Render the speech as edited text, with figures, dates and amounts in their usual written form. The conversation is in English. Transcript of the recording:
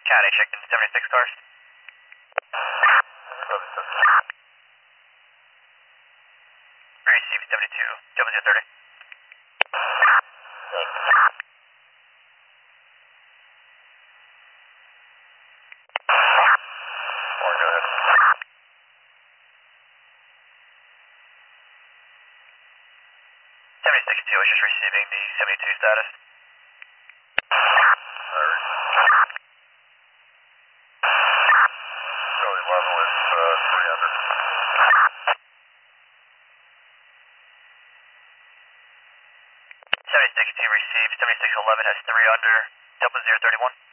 County, checking 76 cars. Receive 72, W30. Go ahead. 76-2 is just receiving the 72 status. Alright. So 11 with 300. 76-2 received, 7611 has 3 under, 0031.